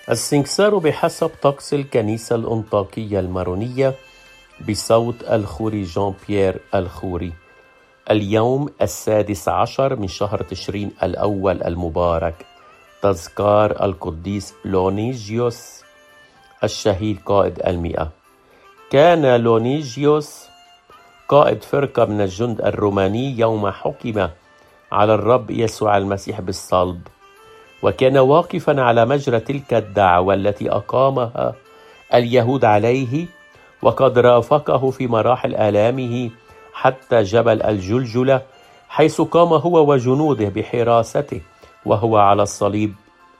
السنكسار بحسب طقس الكنيسة الأنطاكية المارونية بصوت الخوري جان بيير الخوري. اليوم 16 من شهر تشرين الأول المبارك، تذكار القديس لونيجيوس الشهيد قائد 100. كان لونيجيوس قائد فرقة من الجند الروماني يوم حكم على الرب يسوع المسيح بالصلب، وكان واقفا على مجرى تلك الدعوة التي أقامها اليهود عليه، وقد رافقه في مراحل آلامه حتى جبل الجلجلة، حيث قام هو وجنوده بحراسته وهو على الصليب.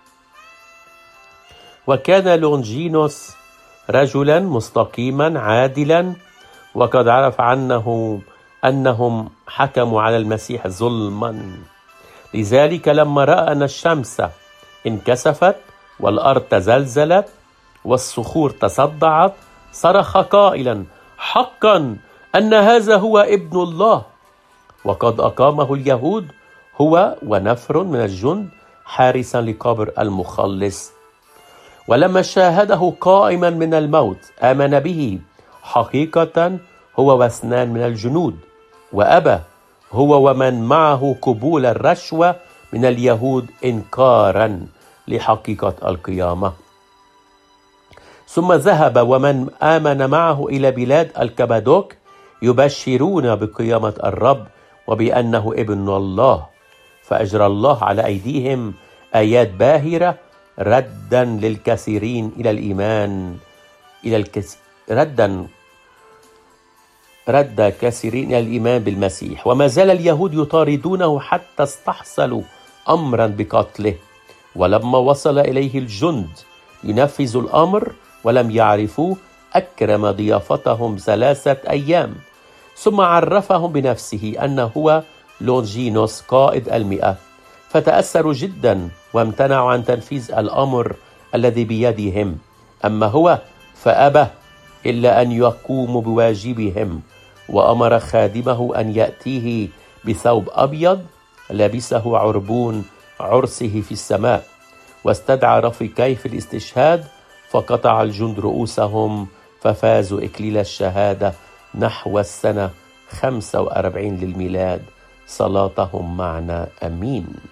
وكان لونجينوس رجلا مستقيما عادلا، وقد عرف أنهم حكموا على المسيح ظلما. لذلك لما رأى أن الشمس انكسفت والأرض تزلزلت والصخور تصدعت، صرخ قائلا: حقا أن هذا هو ابن الله. وقد أقامه اليهود هو ونفر من الجند حارسا لقبر المخلص. ولما شاهده قائما من الموت آمن به حقيقة هو واثنان من الجنود، وأبى هو ومن معه قبول الرشوة من اليهود إنكارا لحقيقة القيامة. ثم ذهب ومن آمن معه إلى بلاد الكبادوك يبشرون بقيامة الرب وبأنه ابن الله، فأجرى الله على أيديهم آيات باهرة ردا للكثيرين إلى الإيمان رد كثيرين إلى الإيمان بالمسيح. وما زال اليهود يطاردونه حتى استحصلوا أمرا بقتله، ولما وصل إليه الجند ينفذوا الأمر ولم يعرفوه أكرم ضيافتهم 3 أيام، ثم عرفهم بنفسه أنه هو لونجينوس قائد 100، فتأثروا جدا وامتنعوا عن تنفيذ الأمر الذي بيدهم. أما هو فأبى إلا أن يقوموا بواجبهم، وأمر خادمه أن يأتيه بثوب أبيض لبسه عربون عرسه في السماء، واستدعى رفيقيه في الاستشهاد، فقطع الجند رؤوسهم، ففازوا إكليل الشهادة نحو السنة 45 للميلاد. صلاتهم معنا، أمين.